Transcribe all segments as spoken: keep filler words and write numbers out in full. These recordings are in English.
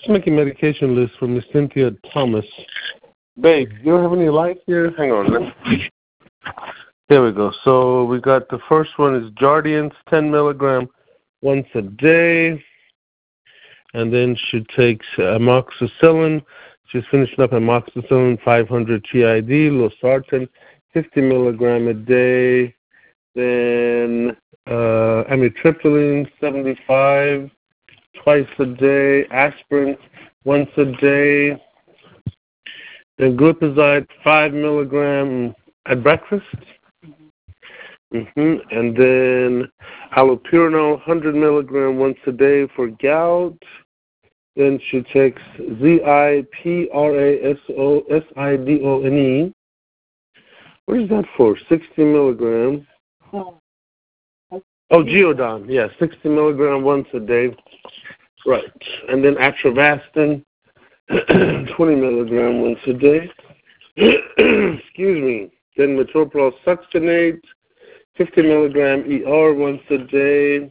Let's make a medication list for Miss Cynthia Thomas. Babe, you don't have any light here? Hang on. Let's... There we go. So we got the first one is Jardiance, ten milligram once a day. And then she takes amoxicillin. She's finishing up amoxicillin, five hundred T I D, losartan, fifty milligram a day. Then uh, amitriptyline, seventy-five, twice a day. Aspirin, once a day. Then glipizide, five milligram at breakfast. Mm-hmm. And then allopurinol, one hundred milligram once a day for gout. Then she takes Z I P R A S O S I D O N E. What is that for? sixty milligram. Oh, Geodon. Yeah, sixty milligram once a day. Right. And then atrovastin, twenty milligram once a day. Excuse me. Then metoprolol succinate, fifty milligram E R once a day.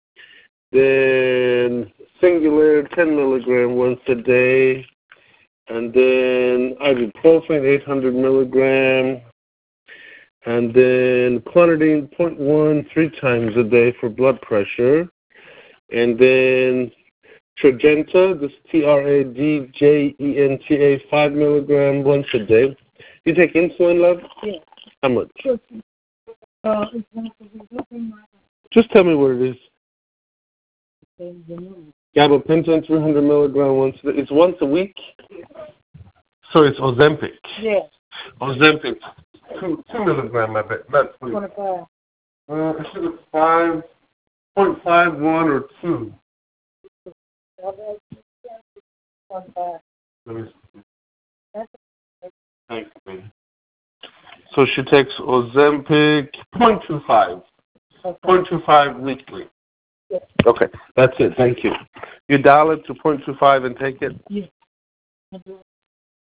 Then Singular, ten milligram once a day. And then ibuprofen, eight hundred milligram. And then clonidine, zero point one, three times a day for blood pressure. And then Tradjenta, this T R A D J E N T A, five milligram once a day. You take insulin, love? Yes. How much? Uh, Just tell me what it is. Gabapentin, three hundred milligram once a day. It's once a week? So it's Ozempic. Yes. Ozempic, two, two milligram, I bet. Not three. twenty-five. Uh, I should have five point five one or two. Let me see. Thanks, baby. So she takes Ozempic, zero point two five. Okay. zero point two five weekly. Yes. Okay, that's it. Thank you. You dial it to zero point two five and take it? Yes.